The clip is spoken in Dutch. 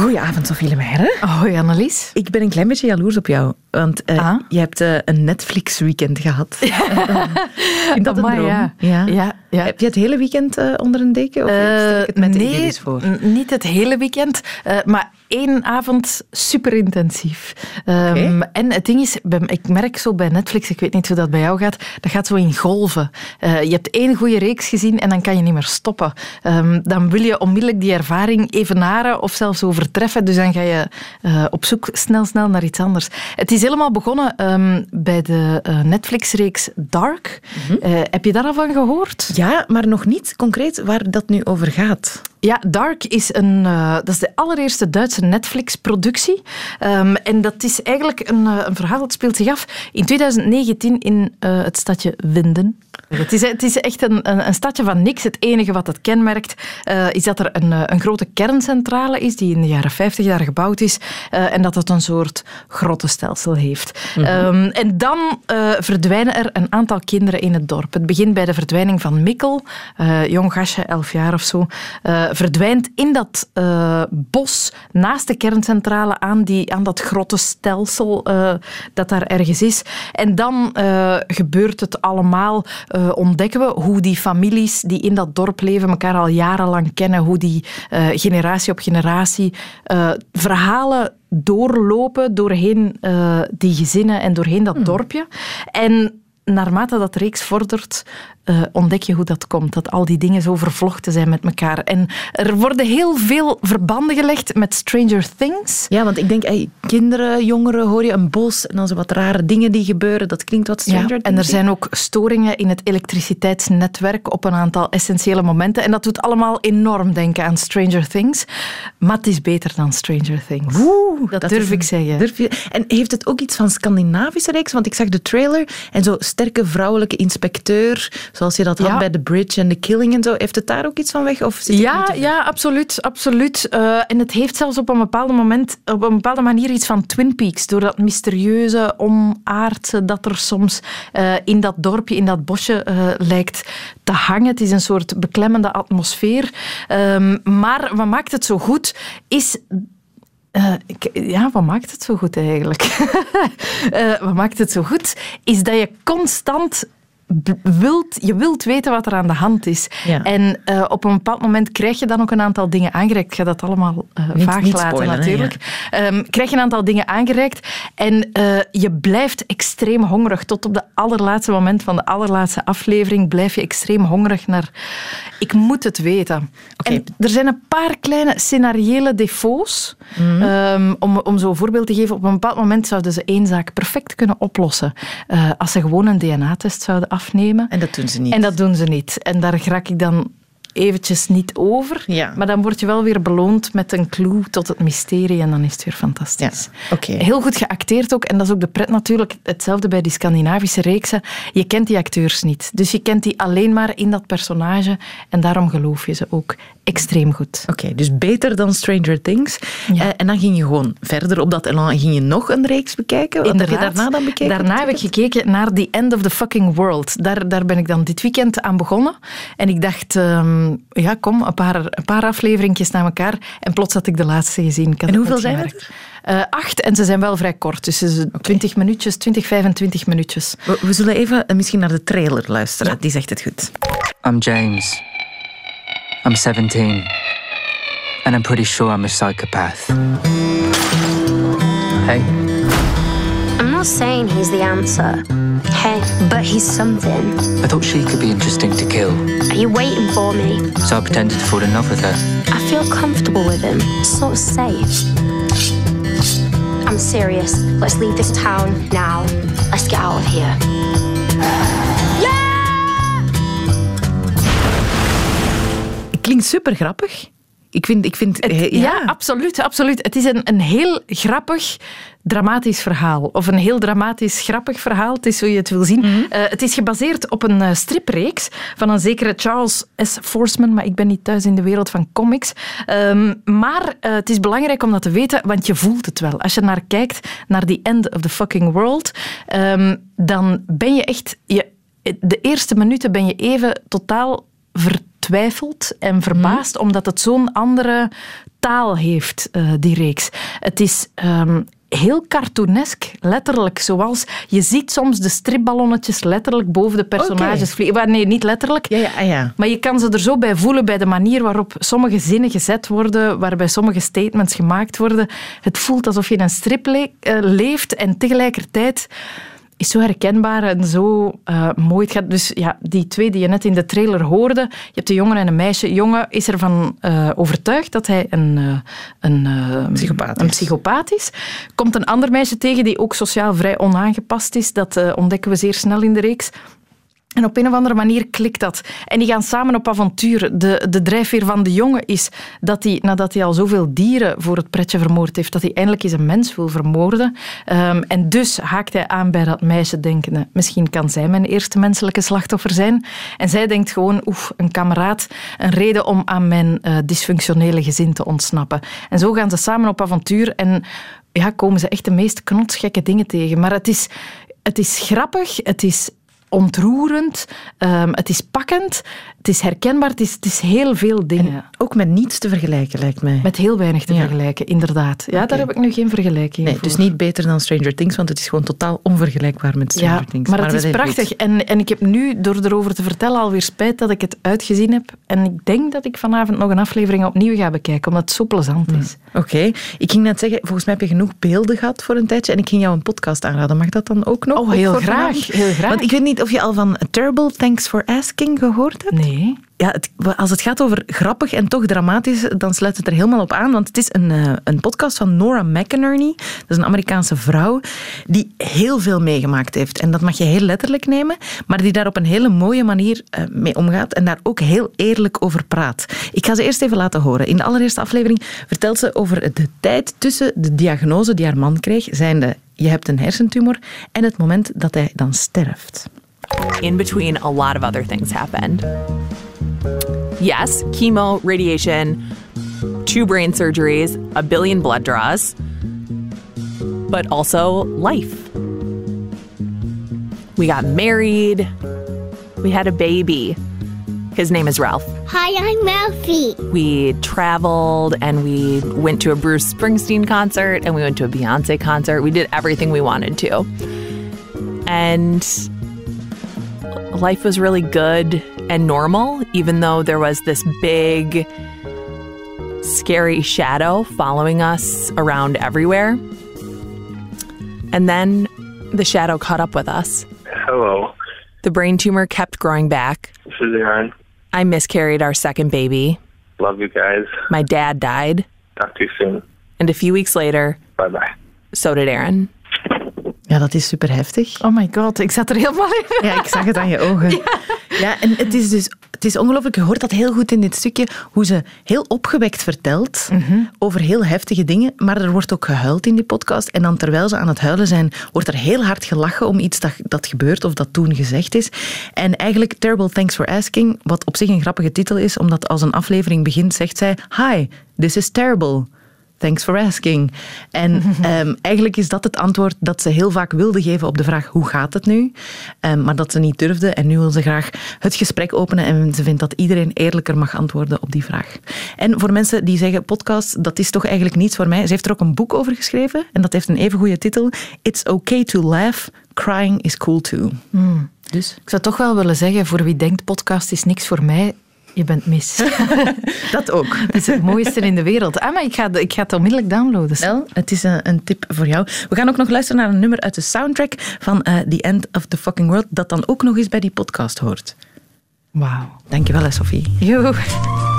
Goedenavond, Sophie Lemaire. Hoi, Annelies. Ik ben een klein beetje jaloers op jou, want je hebt een Netflix-weekend gehad. Ik vind dat een droom. Ja. Heb je het hele weekend onder een deken? Of stel ik het met de idee voor? Niet het hele weekend, maar 1 avond super intensief. En het ding is, ik merk zo bij Netflix, ik weet niet hoe dat bij jou gaat, dat gaat zo in golven. Je hebt 1 goede reeks gezien en dan kan je niet meer stoppen. Dan wil je onmiddellijk die ervaring evenaren of zelfs overtreffen, dus dan ga je op zoek snel naar iets anders. Het is helemaal begonnen bij de Netflix-reeks Dark. Heb je daar al van gehoord? Ja, maar nog niet concreet waar dat nu over gaat. Ja, Dark is dat is de allereerste Duitse Netflix-productie. En dat is eigenlijk een verhaal dat speelt zich af in 2019 in het stadje Winden. Het is echt een stadje van niks. Het enige wat het kenmerkt is dat er een grote kerncentrale is die in de jaren 50 daar gebouwd is en dat het een soort grottenstelsel heeft. En dan verdwijnen er een aantal kinderen in het dorp. Het begint bij de verdwijning van Mikkel, jong gastje, 11 jaar of zo, verdwijnt in dat bos naast de kerncentrale aan dat grottenstelsel dat daar ergens is. En dan gebeurt het allemaal. Ontdekken we hoe die families die in dat dorp leven elkaar al jarenlang kennen, hoe die generatie op generatie verhalen doorlopen doorheen die gezinnen en doorheen dat dorpje. En naarmate dat de reeks vordert, ontdek je hoe dat komt. Dat al die dingen zo vervlochten zijn met elkaar. En er worden heel veel verbanden gelegd met Stranger Things. Ja, want ik denk, kinderen, jongeren, hoor je een bos en dan zo wat rare dingen die gebeuren. Dat klinkt wat Stranger Things. En er zijn ook storingen in het elektriciteitsnetwerk op een aantal essentiële momenten. En dat doet allemaal enorm denken aan Stranger Things. Maar het is beter dan Stranger Things. Dat durf ik zeggen. En heeft het ook iets van Scandinavische reeks? Want ik zag de trailer en zo sterke vrouwelijke inspecteur, zoals je dat had bij The Bridge en The Killing en zo. Heeft het daar ook iets van weg? Of zit ja, absoluut. En het heeft zelfs op een bepaalde manier iets van Twin Peaks, door dat mysterieuze, onaardse dat er soms in dat dorpje, in dat bosje lijkt te hangen. Het is een soort beklemmende atmosfeer. Maar wat maakt het zo goed is... wat maakt het zo goed eigenlijk? Wat maakt het zo goed is dat je constant wilt weten wat er aan de hand is. Ja. En op een bepaald moment krijg je dan ook een aantal dingen aangereikt. Ik ga dat allemaal vaag laten spoilen, natuurlijk. Krijg je een aantal dingen aangereikt en je blijft extreem hongerig. Tot op de allerlaatste moment van de allerlaatste aflevering blijf je extreem hongerig naar... Ik moet het weten. Okay. En er zijn een paar kleine scenariële defaults. Om zo'n voorbeeld te geven. Op een bepaald moment zouden ze 1 zaak perfect kunnen oplossen. Als ze gewoon een DNA-test zouden afnemen. En dat doen ze niet. En daar raak ik dan eventjes niet over. Ja. Maar dan word je wel weer beloond met een clue tot het mysterie en dan is het weer fantastisch. Ja. Okay. Heel goed geacteerd ook. En dat is ook de pret natuurlijk. Hetzelfde bij die Scandinavische reeksen. Je kent die acteurs niet. Dus je kent die alleen maar in dat personage. En daarom geloof je ze ook extreem goed. Oké, dus beter dan Stranger Things. Ja. En dan ging je gewoon verder op dat en dan ging je nog een reeks bekijken. Wat heb je daarna dan bekeken? Daarna heb ik gekeken naar The End of the Fucking World. Daar ben ik dan dit weekend aan begonnen. En ik dacht... kom, een paar afleveringjes na elkaar. En plots had ik de laatste gezien. En hoeveel zijn er? 8 en ze zijn wel vrij kort. Dus 20 minuutjes, 25 minuutjes. We zullen even misschien naar de trailer luisteren. Ja. Die zegt het goed. I'm James. I'm 17. And I'm pretty sure I'm a psychopath. Hey. I'm not saying he's the answer. Hey, but he's something. I thought she could be interesting to kill. Are you waiting for me? So I pretended to fall in love with her. I feel comfortable with him. Sort of safe. I'm serious. Let's leave this town now. Let's get out of here. Yeah! Klinkt super grappig. Ik vind ja, absoluut. Het is een heel grappig, dramatisch verhaal. Of een heel dramatisch, grappig verhaal. Het is hoe je het wil zien. Het is gebaseerd op een stripreeks van een zekere Charles S. Forsman, maar ik ben niet thuis in de wereld van comics. Maar het is belangrijk om dat te weten, want je voelt het wel. Als je naar kijkt, naar The End of the Fucking World, dan ben je echt... De eerste minuten ben je even totaal vertwijfeld en verbaasd, omdat het zo'n andere taal heeft, die reeks. Het is heel cartoonesk, letterlijk. Zoals je ziet soms de stripballonnetjes letterlijk boven de personages vliegen. Nee, niet letterlijk. Ja. Maar je kan ze er zo bij voelen, bij de manier waarop sommige zinnen gezet worden, waarbij sommige statements gemaakt worden. Het voelt alsof je in een strip leeft en tegelijkertijd is zo herkenbaar en zo mooi. Het gaat dus, die twee die je net in de trailer hoorde, je hebt een jongen en een meisje. Jongen is ervan overtuigd dat hij een psychopaat is. Komt een ander meisje tegen die ook sociaal vrij onaangepast is. Dat ontdekken we zeer snel in de reeks. En op een of andere manier klikt dat. En die gaan samen op avontuur. De drijfveer van de jongen is dat hij, nadat hij al zoveel dieren voor het pretje vermoord heeft, dat hij eindelijk eens een mens wil vermoorden. En dus haakt hij aan bij dat meisje denkende, misschien kan zij mijn eerste menselijke slachtoffer zijn. En zij denkt gewoon, een kameraad, een reden om aan mijn dysfunctionele gezin te ontsnappen. En zo gaan ze samen op avontuur en komen ze echt de meest knotsgekke dingen tegen. Maar het is grappig, het is ontroerend, het is pakkend, het is herkenbaar, het is heel veel dingen. En ook met niets te vergelijken, lijkt mij. Met heel weinig te vergelijken, inderdaad. Ja, daar heb ik nu geen vergelijking voor. Dus niet beter dan Stranger Things, want het is gewoon totaal onvergelijkbaar met Stranger Things. Maar het is prachtig. En ik heb nu, door erover te vertellen, alweer spijt dat ik het uitgezien heb. En ik denk dat ik vanavond nog een aflevering opnieuw ga bekijken, omdat het zo plezant is. Oké. Ik ging net zeggen, volgens mij heb je genoeg beelden gehad voor een tijdje en ik ging jou een podcast aanraden. Mag dat dan ook nog? Oh, heel graag. Want ik weet niet of je al van Terrible Thanks for Asking gehoord hebt? Nee. Ja, als het gaat over grappig en toch dramatisch, dan sluit het er helemaal op aan. Want het is een podcast van Nora McInerney. Dat is een Amerikaanse vrouw die heel veel meegemaakt heeft. En dat mag je heel letterlijk nemen. Maar die daar op een hele mooie manier mee omgaat. En daar ook heel eerlijk over praat. Ik ga ze eerst even laten horen. In de allereerste aflevering vertelt ze over de tijd tussen de diagnose die haar man kreeg, zijnde je hebt een hersentumor, en het moment dat hij dan sterft. In between, a lot of other things happened. Yes, chemo, radiation, 2 brain surgeries, 1 billion blood draws, but also life. We got married. We had a baby. His name is Ralph. Hi, I'm Ralphie. We traveled and we went to a Bruce Springsteen concert and we went to a Beyonce concert. We did everything we wanted to. And life was really good and normal, even though there was this big, scary shadow following us around everywhere. And then the shadow caught up with us. Hello. The brain tumor kept growing back. This is Aaron. I miscarried our second baby. Love you guys. My dad died. Talk to you soon. And a few weeks later, bye-bye. So did Aaron. Ja, dat is super heftig. Oh my god, ik zat er helemaal in. Ja, ik zag het aan je ogen. Ja, en het is ongelooflijk. Je hoort dat heel goed in dit stukje, hoe ze heel opgewekt vertelt over heel heftige dingen, maar er wordt ook gehuild in die podcast. En dan terwijl ze aan het huilen zijn, wordt er heel hard gelachen om iets dat gebeurt of dat toen gezegd is. En eigenlijk Terrible Thanks for Asking, wat op zich een grappige titel is, omdat als een aflevering begint, zegt zij, Hi, this is terrible. Thanks for asking. En eigenlijk is dat het antwoord dat ze heel vaak wilde geven op de vraag hoe gaat het nu? Maar dat ze niet durfde. En nu wil ze graag het gesprek openen en ze vindt dat iedereen eerlijker mag antwoorden op die vraag. En voor mensen die zeggen podcast, dat is toch eigenlijk niets voor mij. Ze heeft er ook een boek over geschreven en dat heeft een even goede titel. It's okay to laugh, crying is cool too. Dus ik zou toch wel willen zeggen, voor wie denkt podcast is niks voor mij, je bent mis. Dat ook. Het is het mooiste in de wereld. Maar ik ga het onmiddellijk downloaden. Wel, het is een tip voor jou. We gaan ook nog luisteren naar een nummer uit de soundtrack van The End of the Fucking World, dat dan ook nog eens bij die podcast hoort. Wauw. Dankjewel, Sophie. Joe.